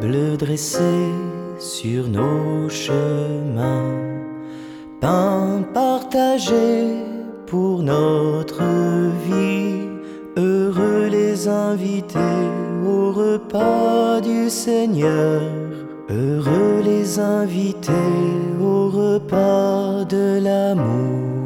table dressée sur nos chemins, pain partagé pour notre vie. Heureux les invités au repas du Seigneur, heureux les invités au repas de l'amour.